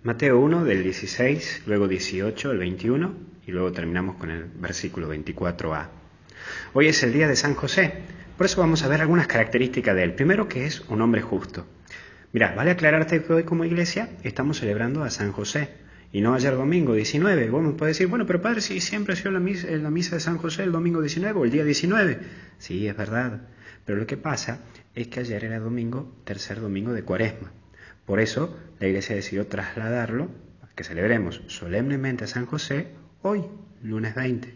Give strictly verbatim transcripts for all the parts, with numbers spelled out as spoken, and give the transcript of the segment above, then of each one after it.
Mateo uno del dieciséis, luego dieciocho, el veintiuno y luego terminamos con el versículo veinticuatro a. Hoy es el día de San José, por eso vamos a ver algunas características de él. Primero, que es un hombre justo. Mirá, vale aclararte que hoy como iglesia estamos celebrando a San José y no ayer domingo diecinueve. Vos me podés decir, bueno, pero padre, si siempre ha sido la misa, la misa de San José el domingo diecinueve o el día diecinueve. Sí, es verdad, pero lo que pasa es que ayer era domingo, tercer domingo de Cuaresma. Por eso la iglesia decidió trasladarlo, que celebremos solemnemente a San José hoy, lunes veinte.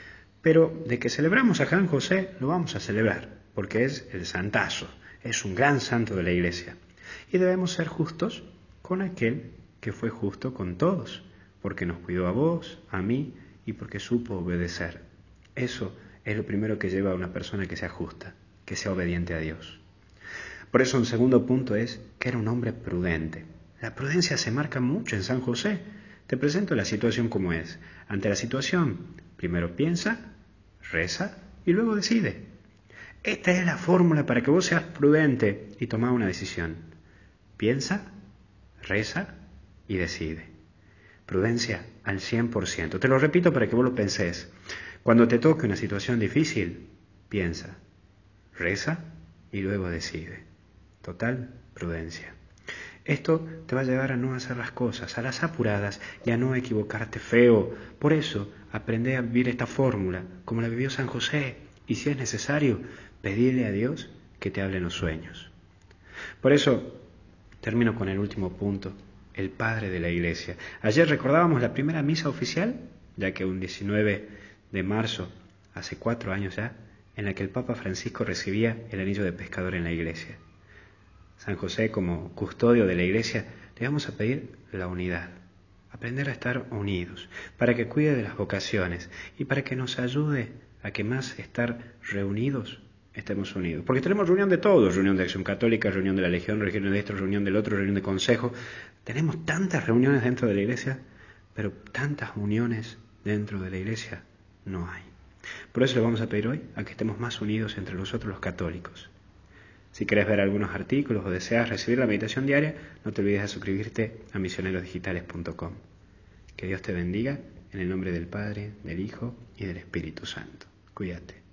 Pero de que celebramos a San José, lo vamos a celebrar, porque es el santazo, es un gran santo de la iglesia. Y debemos ser justos con aquel que fue justo con todos, porque nos cuidó a vos, a mí, y porque supo obedecer. Eso es lo primero que lleva a una persona que sea justa, que sea obediente a Dios. Por eso un segundo punto es que era un hombre prudente. La prudencia se marca mucho en San José. Te presento la situación como es. Ante la situación, primero piensa, reza y luego decide. Esta es la fórmula para que vos seas prudente y tomar una decisión. Piensa, reza y decide. Prudencia al cien por ciento. Te lo repito para que vos lo pensés. Cuando te toque una situación difícil, piensa, reza y luego decide. Total prudencia. Esto te va a llevar a no hacer las cosas a las apuradas y a no equivocarte feo. Por eso, aprende a vivir esta fórmula como la vivió San José y si es necesario, pedirle a Dios que te hable en los sueños. Por eso, termino con el último punto, el padre de la iglesia. Ayer recordábamos la primera misa oficial, ya que un diecinueve de marzo, hace cuatro años ya, en la que el Papa Francisco recibía el anillo de pescador en la iglesia. San José, como custodio de la iglesia, le vamos a pedir la unidad, aprender a estar unidos, para que cuide de las vocaciones y para que nos ayude a que más estar reunidos, estemos unidos. Porque tenemos reunión de todos, reunión de Acción Católica, reunión de la Legión, reunión de esto, reunión del otro, reunión de consejo. Tenemos tantas reuniones dentro de la iglesia, pero tantas uniones dentro de la iglesia no hay. Por eso le vamos a pedir hoy a que estemos más unidos entre nosotros los católicos. Si querés ver algunos artículos o deseas recibir la meditación diaria, no te olvides de suscribirte a misioneros digitales punto com. Que Dios te bendiga en el nombre del Padre, del Hijo y del Espíritu Santo. Cuídate.